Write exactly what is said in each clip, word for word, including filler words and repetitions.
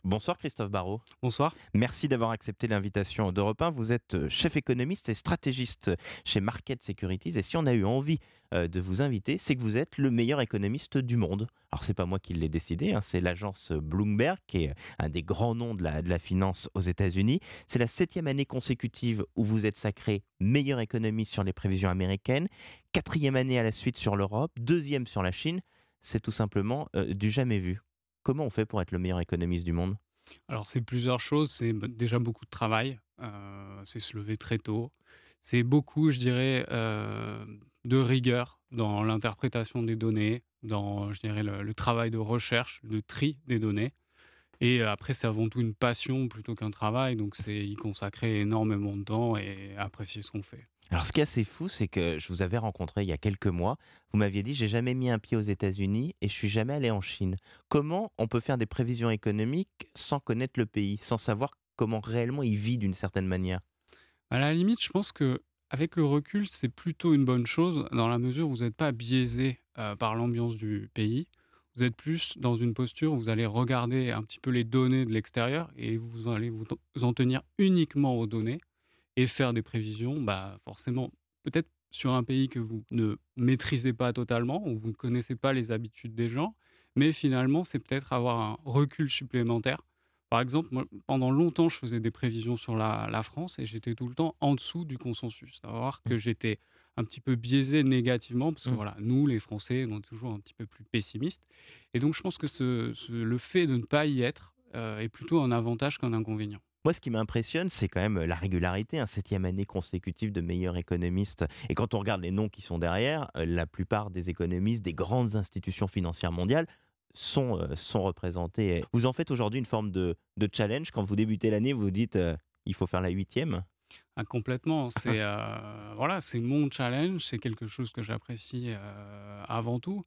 Bonsoir Christophe Barrault. Bonsoir. Merci d'avoir accepté l'invitation d'Europe un. Vous êtes chef économiste et stratégiste chez Market Securities. Et si on a eu envie euh, de vous inviter, c'est que vous êtes le meilleur économiste du monde. Alors c'est pas moi qui l'ai décidé, hein, c'est l'agence Bloomberg qui est un des grands noms de la, de la finance aux États-Unis. C'est la septième année consécutive où vous êtes sacré meilleur économiste sur les prévisions américaines, quatrième année à la suite sur l'Europe, deuxième sur la Chine. C'est tout simplement euh, du jamais vu. Comment on fait pour être le meilleur économiste du monde ? Alors, c'est plusieurs choses. C'est b- déjà beaucoup de travail. Euh, c'est se lever très tôt. C'est beaucoup, je dirais, euh, de rigueur dans l'interprétation des données, dans, je dirais, le, le travail de recherche, de tri des données. Et euh, après, c'est avant tout une passion plutôt qu'un travail. Donc, c'est y consacrer énormément de temps et apprécier ce qu'on fait. Alors, ce qui est assez fou, c'est que je vous avais rencontré il y a quelques mois. Vous m'aviez dit, j'ai jamais mis un pied aux États-Unis et je suis jamais allé en Chine. Comment on peut faire des prévisions économiques sans connaître le pays, sans savoir comment réellement il vit d'une certaine manière ? À la limite, je pense que avec le recul, c'est plutôt une bonne chose dans la mesure où vous n'êtes pas biaisé euh, par l'ambiance du pays. Vous êtes plus dans une posture où vous allez regarder un petit peu les données de l'extérieur et vous allez vous vous en tenir uniquement aux données et faire des prévisions, bah forcément, peut-être sur un pays que vous ne maîtrisez pas totalement, ou vous ne connaissez pas les habitudes des gens, mais finalement, c'est peut-être avoir un recul supplémentaire. Par exemple, moi, pendant longtemps, je faisais des prévisions sur la, la France et j'étais tout le temps en dessous du consensus. Savoir que j'étais un petit peu biaisé négativement, parce que Mm. voilà, nous, les Français, on est toujours un petit peu plus pessimistes. Et donc, je pense que ce, ce- le fait de ne pas y être euh, est plutôt un avantage qu'un inconvénient. Moi, ce qui m'impressionne, c'est quand même la régularité, un septième année consécutive de meilleur économiste. Et quand on regarde les noms qui sont derrière, euh, la plupart des économistes des grandes institutions financières mondiales sont, euh, sont représentés. Vous en faites aujourd'hui une forme de, de challenge. Quand vous débutez l'année, vous vous dites euh, il faut faire la huitième. Ah, complètement. C'est euh, voilà, c'est mon challenge, c'est quelque chose que j'apprécie euh, avant tout.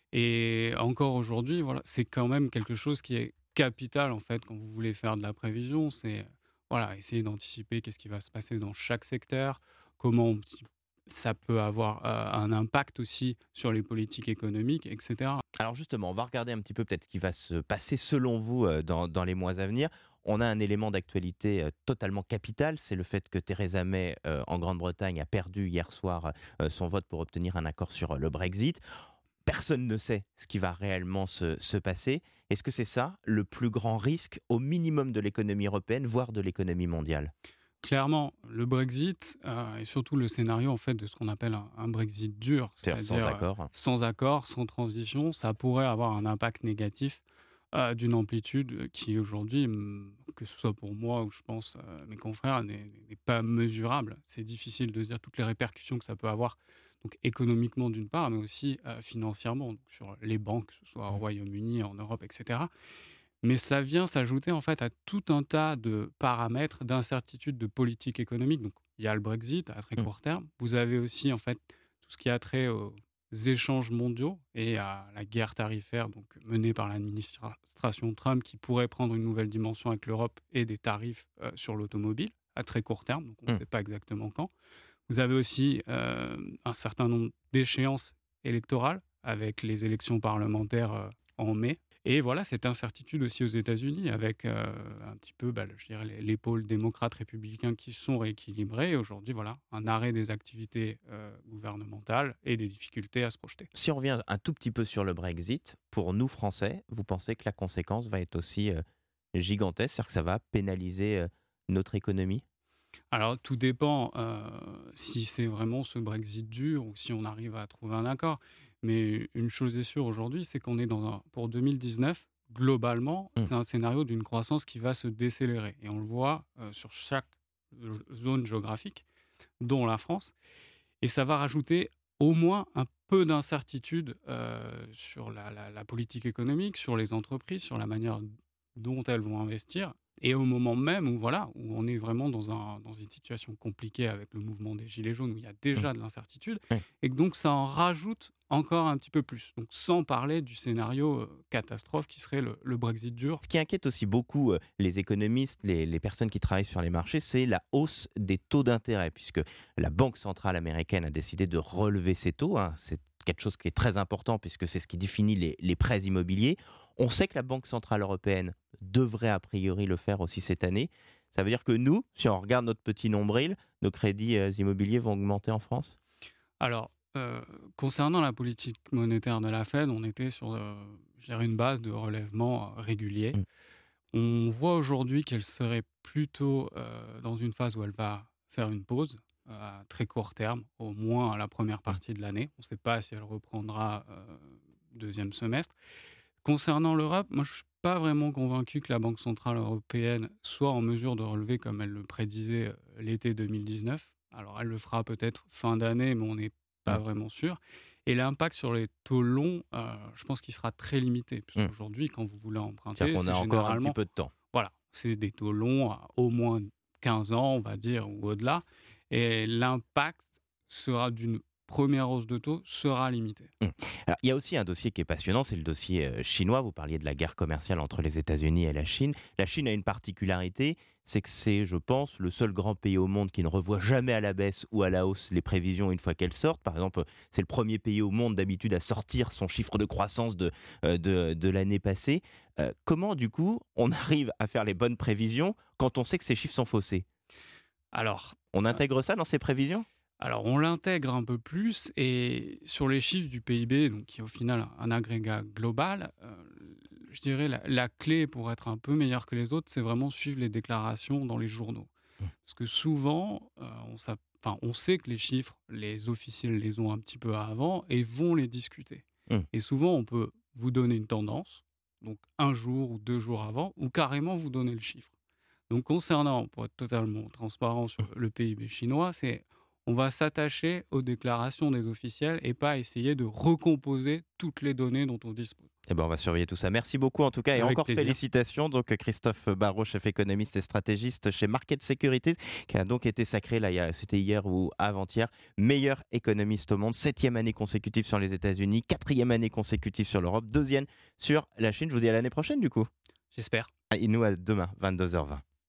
Et encore aujourd'hui, voilà, c'est quand même quelque chose qui est capital en fait quand vous voulez faire de la prévision. C'est voilà, essayer d'anticiper qu'est-ce qui va se passer dans chaque secteur, comment on- ça peut avoir euh, un impact aussi sur les politiques économiques, et cetera. Alors justement, on va regarder un petit peu peut-être ce qui va se passer selon vous euh, dans, dans les mois à venir. On a un élément d'actualité euh, totalement capital, c'est le fait que Theresa May euh, en Grande-Bretagne a perdu hier soir euh, son vote pour obtenir un accord sur euh, le Brexit. Personne ne sait ce qui va réellement se, se passer. Est-ce que c'est ça le plus grand risque au minimum de l'économie européenne, voire de l'économie mondiale ? Clairement, le Brexit euh, et surtout le scénario en fait de ce qu'on appelle un, un Brexit dur, C'est-à-dire sans c'est-à-dire euh, accord. sans accord, sans transition, ça pourrait avoir un impact négatif euh, d'une amplitude qui aujourd'hui, hum, que ce soit pour moi ou je pense euh, mes confrères, n'est n'est pas mesurable. C'est difficile de dire toutes les répercussions que ça peut avoir, donc économiquement d'une part, mais aussi euh, financièrement, donc sur les banques, que ce soit au Royaume-Uni, en Europe, et cetera. Mais ça vient s'ajouter en fait à tout un tas de paramètres, d'incertitudes de politique économique. Donc, il y a le Brexit à très Mm. court terme. Vous avez aussi en fait tout ce qui a trait aux échanges mondiaux et à la guerre tarifaire donc menée par l'administration Trump qui pourrait prendre une nouvelle dimension avec l'Europe et des tarifs euh, sur l'automobile à très court terme. Donc, on ne Mm. sait pas exactement quand. Vous avez aussi euh, un certain nombre d'échéances électorales avec les élections parlementaires euh, en mai. Et voilà, cette incertitude aussi aux États-Unis avec euh, un petit peu, bah, le- je dirais, les, les pôles démocrates républicains qui sont rééquilibrés. Et aujourd'hui, voilà, un arrêt des activités euh, gouvernementales et des difficultés à se projeter. Si on revient un tout petit peu sur le Brexit, pour nous Français, vous pensez que la conséquence va être aussi euh, gigantesque, c'est-à-dire que ça va pénaliser euh, notre économie ? Alors, tout dépend euh, si c'est vraiment ce Brexit dur ou si on arrive à trouver un accord. Mais une chose est sûre aujourd'hui, c'est qu'on est dans un, pour deux mille dix-neuf, globalement, Mm. c'est un scénario d'une croissance qui va se décélérer. Et on le voit euh, sur chaque euh, zone géographique, dont la France. Et ça va rajouter au moins un peu d'incertitude euh, sur la, la- la politique économique, sur les entreprises, sur la manière dont elles vont investir. Et au moment même où, voilà, où on est vraiment dans, un, dans une situation compliquée avec le mouvement des Gilets jaunes, où il y a Mm. déjà de l'incertitude, Ouais. et que donc ça en rajoute encore un petit peu plus. Donc sans parler du scénario euh, catastrophe qui serait le, le Brexit dur. Ce qui inquiète aussi beaucoup euh, les économistes, les, les personnes qui travaillent sur les marchés, c'est la hausse des taux d'intérêt, puisque la Banque centrale américaine a décidé de relever ses taux. Hein. C'est quelque chose qui est très important, puisque c'est ce qui définit les, les prêts immobiliers. On sait que la Banque centrale européenne devrait a priori le faire aussi cette année. Ça veut dire que nous, si on regarde notre petit nombril, nos crédits euh, immobiliers vont augmenter en France? Alors, euh, concernant la politique monétaire de la Fed, on était sur euh, je dirais une base de relèvement euh, régulier. Mm. On voit aujourd'hui qu'elle serait plutôt euh, dans une phase où elle va faire une pause euh, à très court terme, au moins à la première Mm. partie de l'année. On ne sait pas si elle reprendra euh, deuxième semestre. Concernant l'Europe, moi je ne suis pas vraiment convaincu que la Banque centrale européenne soit en mesure de relever comme elle le prédisait euh, l'été deux mille dix-neuf. Alors elle le fera peut-être fin d'année, mais on n'est pas Mm. vraiment sûr. Et l'impact sur les taux longs, euh, je pense qu'il sera très limité, Mm. puisqu'aujourd'hui, quand vous voulez C'est-à-dire emprunter, qu'on c'est a encore un petit généralement, peu de temps. voilà, c'est des taux longs à au moins quinze ans, on va dire, ou au-delà. Et l'impact sera d'une première hausse de taux sera limité. Mmh. Alors, il y a aussi un dossier qui est passionnant, c'est le dossier euh, chinois. Vous parliez de la guerre commerciale entre les États-Unis et la Chine. La Chine a une particularité, c'est que c'est, je pense, le seul grand pays au monde qui ne revoit jamais à la baisse ou à la hausse les prévisions une fois qu'elles sortent. Par exemple, c'est le premier pays au monde d'habitude à sortir son chiffre de croissance de, euh, de, de l'année passée. Euh, comment, du coup, on arrive à faire les bonnes prévisions quand on sait que ces chiffres sont faussés? Alors, On euh, intègre ça dans ces prévisions? Alors, on l'intègre un peu plus et sur les chiffres du P I B, donc qui est au final un agrégat global, euh, je dirais la, la clé pour être un peu meilleur que les autres, c'est vraiment suivre les déclarations dans les journaux. Mmh. Parce que souvent, euh, on, s'app- enfin, on sait que les chiffres, les officiels les ont un petit peu avant et vont les discuter. Mmh. Et souvent, on peut vous donner une tendance, donc un jour ou deux jours avant, ou carrément vous donner le chiffre. Donc concernant, pour être totalement transparent sur le P I B chinois, c'est on va s'attacher aux déclarations des officiels et pas essayer de recomposer toutes les données dont on dispose. Eh ben, on va surveiller tout ça. Merci beaucoup en tout cas et Avec encore plaisir. félicitations. Donc Christophe Barraud, chef économiste et stratégiste chez Market Securities, qui a donc été sacré, là, il y a- c'était hier ou avant-hier, meilleur économiste au monde. Septième année consécutive sur les États-Unis, quatrième année consécutive sur l'Europe, deuxième sur la Chine. Je vous dis à l'année prochaine du coup. J'espère. Et nous à demain, vingt-deux heures vingt.